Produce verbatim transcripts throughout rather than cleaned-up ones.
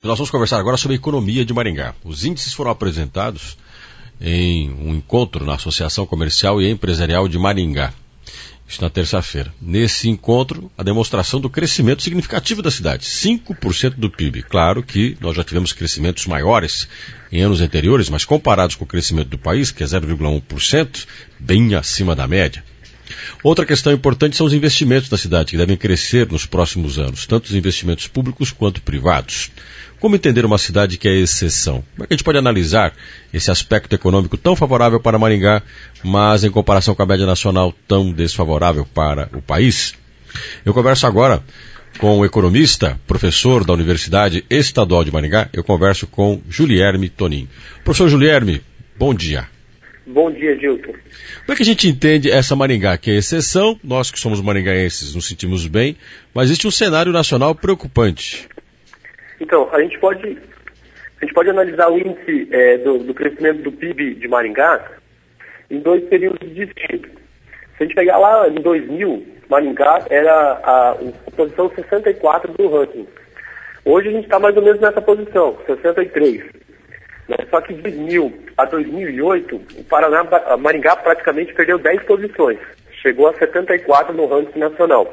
Nós vamos conversar agora sobre a economia de Maringá. Os índices foram apresentados em um encontro na Associação Comercial e Empresarial de Maringá. Isso na terça-feira. Nesse encontro, a demonstração do crescimento significativo da cidade, cinco por cento do P I B. Claro que nós já tivemos crescimentos maiores em anos anteriores, mas comparados com o crescimento do país, que é zero vírgula um por cento, bem acima da média. Outra questão importante são os investimentos da cidade, que devem crescer nos próximos anos, tanto os investimentos públicos quanto privados. Como entender uma cidade que é exceção? Como é que a gente pode analisar esse aspecto econômico tão favorável para Maringá, mas em comparação com a média nacional tão desfavorável para o país? Eu converso agora com o economista, professor da Universidade Estadual de Maringá. Eu converso com Julierme Tonin. Professor Julierme, bom dia. Bom dia, Gilton. Como é que a gente entende essa Maringá, que é exceção? Nós que somos maringaenses nos sentimos bem, mas existe um cenário nacional preocupante. Então, a gente pode, a gente pode analisar o índice é, do, do crescimento do P I B de Maringá em dois períodos distintos. Se a gente pegar lá em dois mil, Maringá era a, a posição sessenta e quatro do ranking. Hoje a gente está mais ou menos nessa posição, sessenta e três. Né? Só que de dois mil a dois mil e oito, o Paraná, a Maringá praticamente perdeu dez posições. Chegou a setenta e quatro no ranking nacional.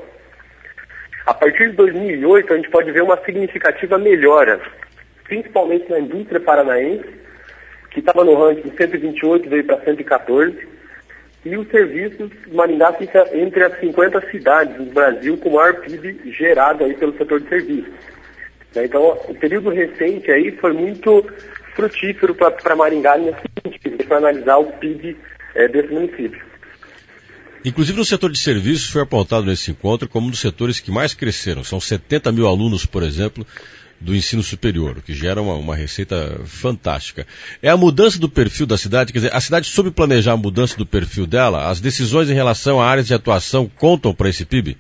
A partir de dois mil e oito, a gente pode ver uma significativa melhora, principalmente na indústria paranaense, que estava no ranking cento e vinte e oito, veio para cento e quatorze, e os serviços, Maringá fica entre as cinquenta cidades do Brasil com maior P I B gerado aí pelo setor de serviços. Então, o período recente aí foi muito frutífero para Maringá nesse sentido, para analisar o P I B é, desse município. Inclusive no setor de serviços foi apontado nesse encontro como um dos setores que mais cresceram. São setenta mil alunos, por exemplo, do ensino superior, o que gera uma, uma receita fantástica. É a mudança do perfil da cidade, quer dizer, a cidade soube planejar a mudança do perfil dela? As decisões em relação a áreas de atuação contam para esse P I B?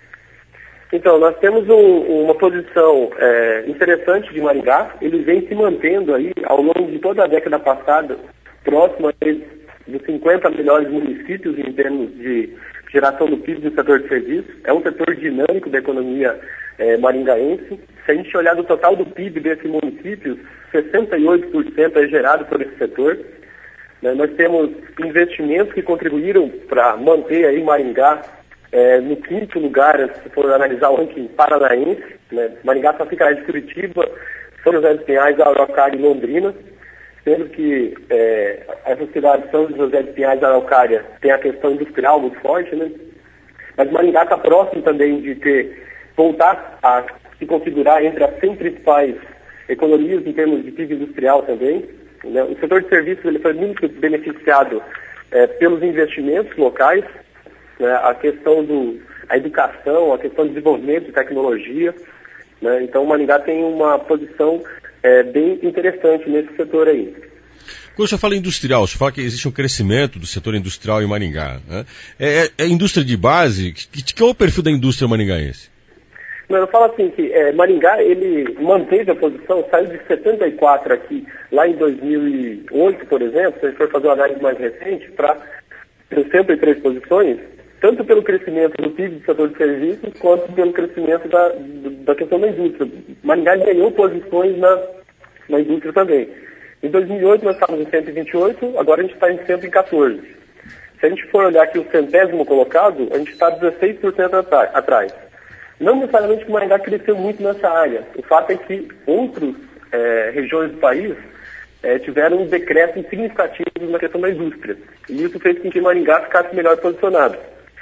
Então, nós temos um, uma posição é, interessante de Maringá. Ele vem se mantendo aí ao longo de toda a década passada, próximo a dos cinquenta melhores municípios em termos de geração do P I B do setor de serviços. É um setor dinâmico da economia é, maringaense. Se a gente olhar do total do P I B desses municípios, sessenta e oito por cento é gerado por esse setor. Né? Nós temos investimentos que contribuíram para manter aí Maringá é, no quinto lugar, se for analisar o ranking paranaense. Né? Maringá só fica de Curitiba, São José dos Pinhais, Araucária e Londrina. Sendo que é, essas cidades, São José de Pinhais e Araucária, tem a questão industrial muito forte, né? Mas Maringá está próximo também de ter, voltar a se configurar entre as cem principais economias em termos de P I B industrial também. Né? O setor de serviços ele foi muito beneficiado é, pelos investimentos locais, né? A questão do, a educação, a questão do desenvolvimento de tecnologia. Né? Então Maringá tem uma posição É bem interessante nesse setor aí. Quando o senhor fala industrial, o senhor fala que existe um crescimento do setor industrial em Maringá. Né? É, é indústria de base? Que, que é o perfil da indústria maringaense? Não, eu falo assim que é, Maringá, ele manteve a posição, saiu de setenta e quatro aqui, lá em dois mil e oito, por exemplo, se a gente for fazer uma análise mais recente, para sessenta e três posições, tanto pelo crescimento do P I B do setor de serviços, quanto pelo crescimento da, da questão da indústria. Maringá ganhou posições na, na indústria também. Em dois mil e oito nós estávamos em cento e vinte e oito, agora a gente está em cento e quatorze. Se a gente for olhar aqui o centésimo colocado, a gente está dezesseis por cento atrás. Não necessariamente que Maringá cresceu muito nessa área. O fato é que outras é, regiões do país é, tiveram um decréscimo significativo na questão da indústria. E isso fez com que Maringá ficasse melhor posicionado.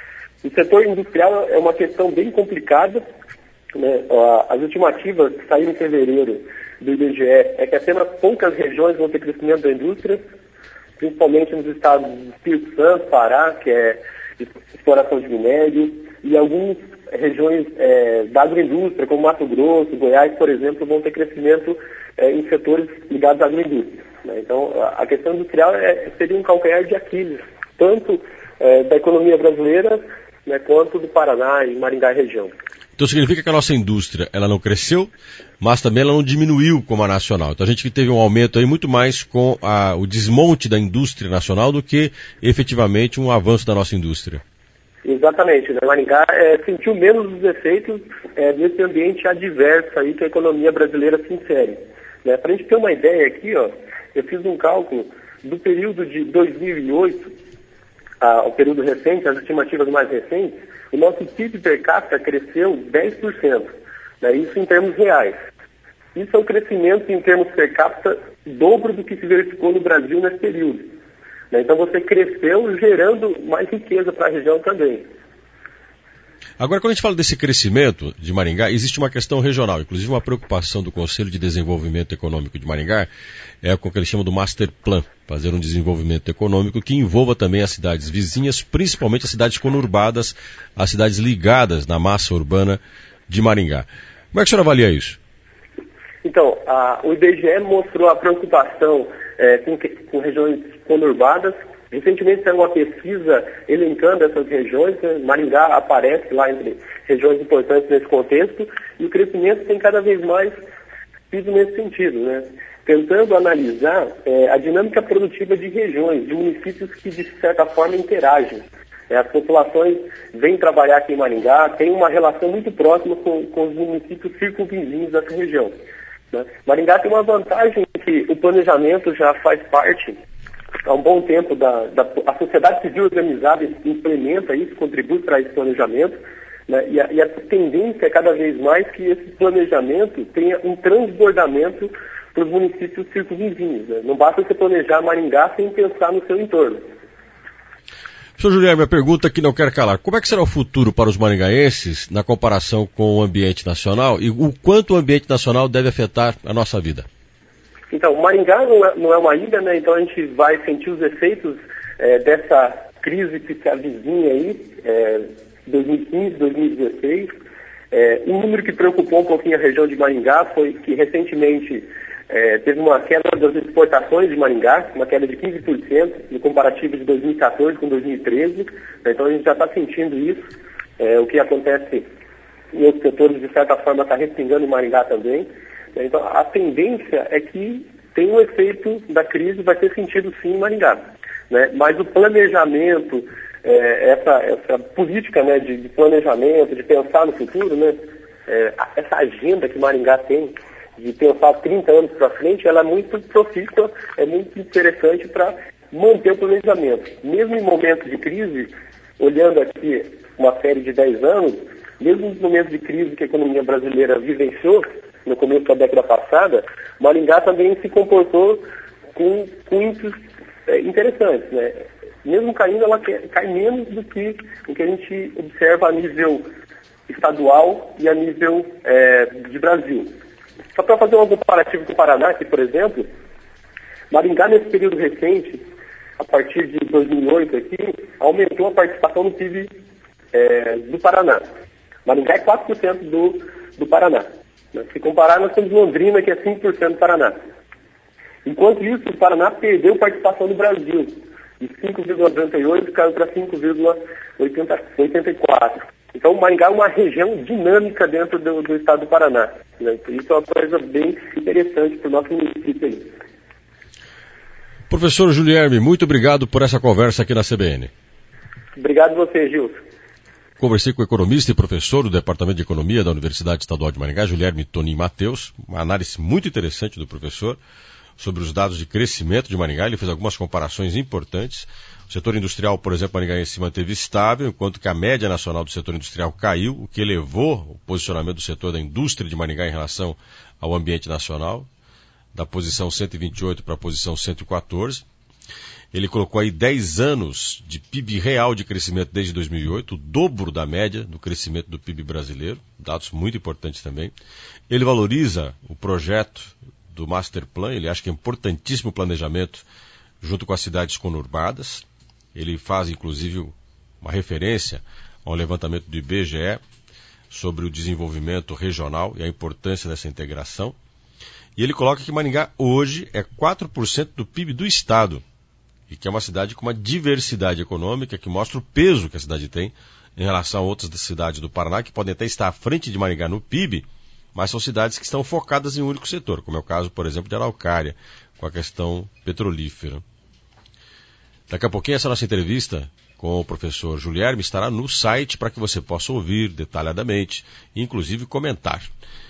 O setor industrial é uma questão bem complicada. Né? As estimativas que saíram em fevereiro do I B G E é que apenas poucas regiões vão ter crescimento da indústria, principalmente nos estados do Espírito Santo, Pará, que é exploração de minério, e algumas regiões é, da agroindústria, como Mato Grosso, Goiás, por exemplo, vão ter crescimento é, em setores ligados à agroindústria. Né? Então, a questão industrial é, seria um calcanhar de Aquiles, tanto é, da economia brasileira, né, quanto do Paraná e Maringá região. Então significa que a nossa indústria ela não cresceu, mas também ela não diminuiu como a nacional. Então a gente teve um aumento aí muito mais com a, o desmonte da indústria nacional do que efetivamente um avanço da nossa indústria. Exatamente, né? Maringá é, sentiu menos os efeitos é, desse ambiente adverso aí que a economia brasileira se insere. Né? Para a gente ter uma ideia aqui, ó, eu fiz um cálculo do período de dois mil e oito, ah, o período recente, as estimativas mais recentes, o nosso P I B per capita cresceu dez por cento, né? Isso em termos reais. Isso é um crescimento em termos per capita dobro do que se verificou no Brasil nesse período. Então você cresceu gerando mais riqueza para a região também. Agora, quando a gente fala desse crescimento de Maringá, existe uma questão regional, inclusive uma preocupação do Conselho de Desenvolvimento Econômico de Maringá, é com o que eles chamam do Master Plan, fazer um desenvolvimento econômico que envolva também as cidades vizinhas, principalmente as cidades conurbadas, as cidades ligadas na massa urbana de Maringá. Como é que o senhor avalia isso? Então, a, o I B G E mostrou a preocupação é, com, com regiões conurbadas. Recentemente saiu uma pesquisa elencando essas regiões, né? Maringá aparece lá entre regiões importantes nesse contexto, e o crescimento tem cada vez mais sido nesse sentido, né? Tentando analisar é, a dinâmica produtiva de regiões, de municípios que de certa forma interagem. É, as populações vêm trabalhar aqui em Maringá, tem uma relação muito próxima com, com os municípios circunvizinhos dessa região. Né? Maringá tem uma vantagem que o planejamento já faz parte há um bom tempo da, da a sociedade civil organizada implementa isso, contribui para esse planejamento, né? e, a, e a tendência é cada vez mais que esse planejamento tenha um transbordamento para os municípios circunvizinhos. Né? Não basta você planejar Maringá sem pensar no seu entorno. Senhor Juliano, minha pergunta que não quer calar. Como é que será o futuro para os maringaenses na comparação com o ambiente nacional e o quanto o ambiente nacional deve afetar a nossa vida? Então, Maringá não é, não é uma ilha, né? Então a gente vai sentir os efeitos é, dessa crise que se avizinha aí, é, dois mil e quinze, dois mil e dezesseis. É, um número que preocupou um pouquinho a região de Maringá foi que recentemente É, teve uma queda das exportações de Maringá, uma queda de quinze por cento no comparativo de dois mil e quatorze com dois mil e treze. Então a gente já está sentindo isso. É, o que acontece em outros setores, de certa forma, está respingando em Maringá também. Então a tendência é que tem um efeito da crise, vai ter sentido sim em Maringá. Né? Mas o planejamento, é, essa, essa política, né, de, de planejamento, de pensar no futuro, né, é, essa agenda que Maringá tem, de pensar trinta anos para frente, ela é muito profícua, é muito interessante para manter o planejamento. Mesmo em momentos de crise, olhando aqui uma série de dez anos, mesmo nos momentos de crise que a economia brasileira vivenciou, no começo da década passada, Maringá também se comportou com índices é, interessantes. Né? Mesmo caindo, ela cai menos do que o que a gente observa a nível estadual e a nível é, de Brasil. Só para fazer um comparativo com o Paraná, aqui, por exemplo, Maringá, nesse período recente, a partir de dois mil e oito, aqui, aumentou a participação no P I B é, do Paraná. Maringá é quatro por cento do, do Paraná. Né? Se comparar, nós temos Londrina, que é cinco por cento do Paraná. Enquanto isso, o Paraná perdeu participação no Brasil. De cinco vírgula noventa e oito caiu para cinco vírgula oitenta e quatro. Então, Maringá é uma região dinâmica dentro do, do estado do Paraná. Né? Isso é uma coisa bem interessante para o nosso município aí. Professor Juliano, muito obrigado por essa conversa aqui na C B N. Obrigado a você, Gilson. Conversei com o economista e professor do Departamento de Economia da Universidade Estadual de Maringá, Juliano Tonin Mateus. Uma análise muito interessante do professor sobre os dados de crescimento de Maringá. Ele fez algumas comparações importantes. O setor industrial, por exemplo, maringaense se manteve estável, enquanto que a média nacional do setor industrial caiu, o que elevou o posicionamento do setor da indústria de Maringá em relação ao ambiente nacional, da posição cento e vinte e oito para a posição cento e quatorze. Ele colocou aí dez anos de P I B real de crescimento desde dois mil e oito, o dobro da média do crescimento do P I B brasileiro, dados muito importantes também. Ele valoriza o projeto do Master Plan, ele acha que é importantíssimo o planejamento junto com as cidades conurbadas. Ele faz, inclusive, uma referência ao levantamento do I B G E sobre o desenvolvimento regional e a importância dessa integração. E ele coloca que Maringá hoje é quatro por cento do P I B do Estado, e que é uma cidade com uma diversidade econômica que mostra o peso que a cidade tem em relação a outras cidades do Paraná, que podem até estar à frente de Maringá no P I B, mas são cidades que estão focadas em um único setor, como é o caso, por exemplo, de Araucária, com a questão petrolífera. Daqui a pouquinho essa nossa entrevista com o professor Julierme estará no site para que você possa ouvir detalhadamente, inclusive comentar.